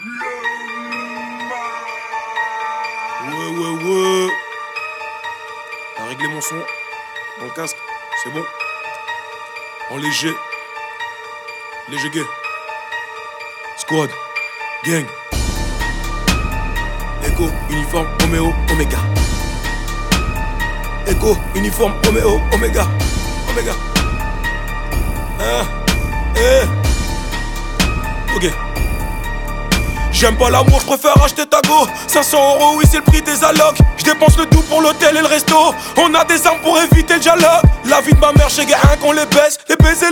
Ouais. T'as réglé mon son dans le casque, c'est bon. En léger. Léger gay. Squad. Gang. Echo, uniforme, Roméo, Omega. Echo, uniforme, Roméo, Omega. Omega. Ok. J'aime pas l'amour, je préfère acheter ta go. 500 €, oui c'est le prix des allocs. Je dépense le tout pour l'hôtel et le resto. On a des armes pour éviter le dialogue. La vie de ma mère chez Guérin qu'on les baisse. Les baisers.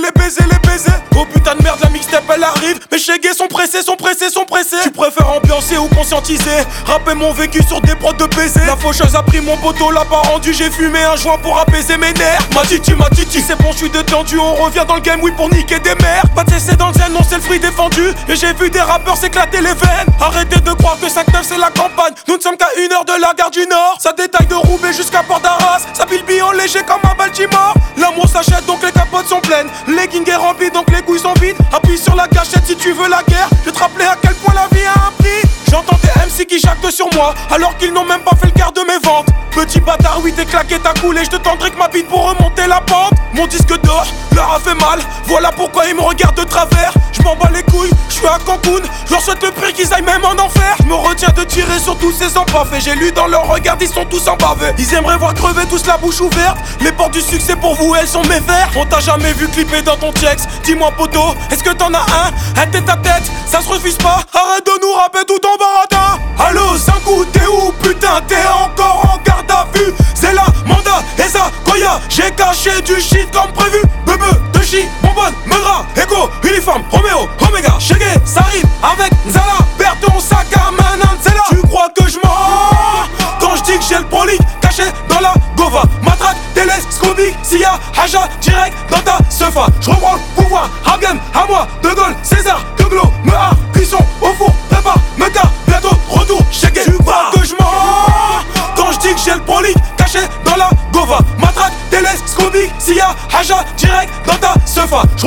Oh putain de merde, la mixtape elle arrive. Mais chez Gué sont pressés. Tu préfères ambiancer ou conscientiser? Rapper mon vécu sur des prods de baiser. La faucheuse a pris mon poteau, l'a pas rendu. J'ai fumé un joint pour apaiser mes nerfs. Ma titi, c'est bon, je suis détendu. On revient dans le game, oui, pour niquer des mères. Pas de cesser dans le zen, non, c'est le fruit défendu. Et j'ai vu des rappeurs s'éclater les veines. Arrêtez de croire que 5-9 c'est la campagne. Nous ne sommes qu'à 1 heure de la gare du Nord. Ça détaille de Roubaix jusqu'à Port d'Arras. Ça bilbille en léger comme à Baltimore. L'amour s'achète donc les capotes sont pleines. Legging est rempli donc les couilles sont vides. Appuie sur la gâchette si tu veux la guerre. Je vais te rappeler à quel point la vie a un prix. J'entends des MC qui jactent sur moi alors qu'ils n'ont même pas fait le quart de mes ventes. Petit bâtard, oui t'es claqué, t'as coulé. Je te tendrai que ma bite pour remonter la pente. Mon disque d'or leur a fait mal. Voilà pourquoi ils me regardent de travers. Je m'en bats les couilles, je suis à Cancun. Je leur souhaite le pire qu'ils aillent même en enfer. Je me retiens de tirer sur tous ces empaffés. J'ai lu dans leur regard, ils sont tous embavés. Ils aimeraient voir crever tous la bouche ouverte. Les portes du succès pour vous, elles sont mes verres. On t'a jamais vu clipper dans ton checks. Dis-moi poto, est-ce que t'en as un? Un tête à tête, ça se refuse pas. Arrête de nous rapper tout en baratin. Allô, Sankou, t'es où? Putain, t'es encore en garde à vue. C'est la Manda, Eza, Koya. J'ai caché du shit comme prévu. Bebe, Toshi, Bonbonne, Megra, Echo, uniforme, Roméo, Omega. Chegué, ça arrive avec Nzala. Perds ton sac à main, Nzela. Tu crois que je mens quand je dis que j'ai le prolique caché dans la Gova? Matraque, télescopique, Sia, Haja, direct dans ta sefa. Je reprends le pouvoir, Hagen, à moi, De Gaulle, César, De Glo, Mehar, cuisson, au four, prépare, Meka, bientôt, retour, chegué. Tu crois que je mens quand je dis que j'ai le prolique caché dans la Gova? Matraque, télescopique, Sia, Haja, direct dans ta sefa. Je